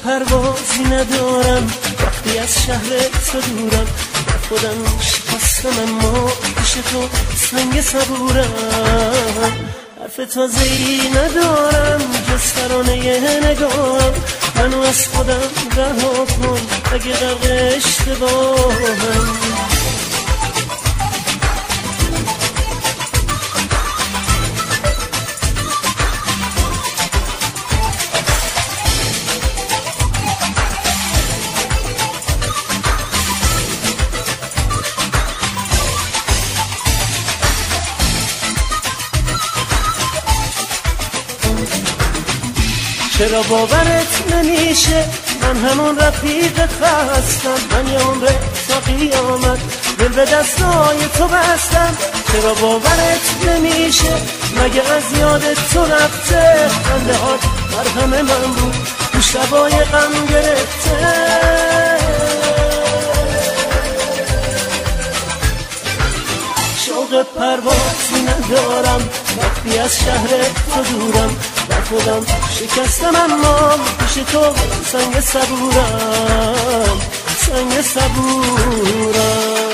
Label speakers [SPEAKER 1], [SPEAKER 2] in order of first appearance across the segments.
[SPEAKER 1] پروازی ندارم وقتی از شهر تو دورم، خودم شکستم اما پیش تو سنگ صبورم. حرف تازه‌ای ندارم جز ترانه نگاهم، منو از خودم رها کن اگه غرق اشتباهم. چرا باورت نمیشه من همون رفیق خستم، من یه عمر تا قیامت دل به دستای تو بستم. چرا باورت نمیشه مگه از یاد تو رفته خنده هات مرهم من بود تو شبای غم گرفته. شوق پروازی ندارم وقتی از شهر تو دورم، در خودم شکستم اما پیش تو سنگ صبورم، سنگ صبورم.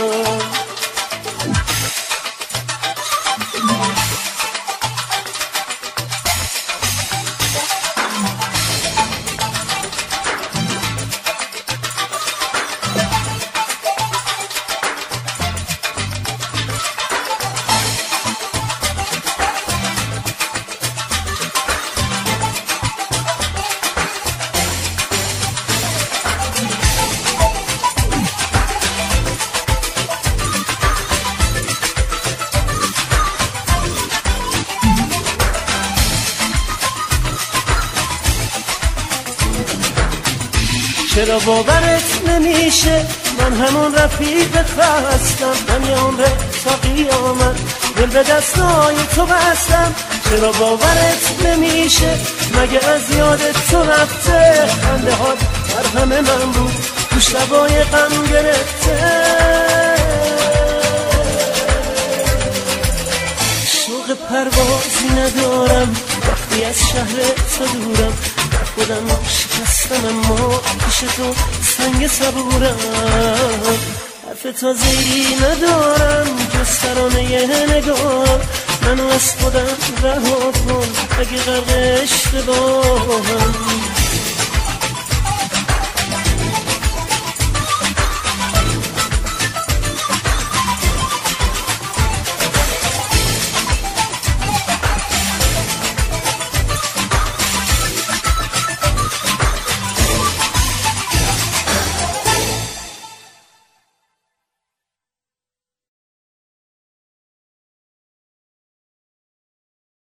[SPEAKER 1] چرا باورت نمیشه من همون رفیق خستم، من یه عمر تا قیامت دل به دستای تو بستم. چرا باورت نمیشه مگه از یاد تو رفته خنده هات مرهم من بود تو شبای غم گرفته. شوق پروازی ندارم وقتی از شهر تو دورم، خودم شکستم اما پیش تو سنگ صبورم. حرف تازه‌ای ندارم جز ترانه نگاهم، منو از خودم رها کن اگه غرق اشتباهم.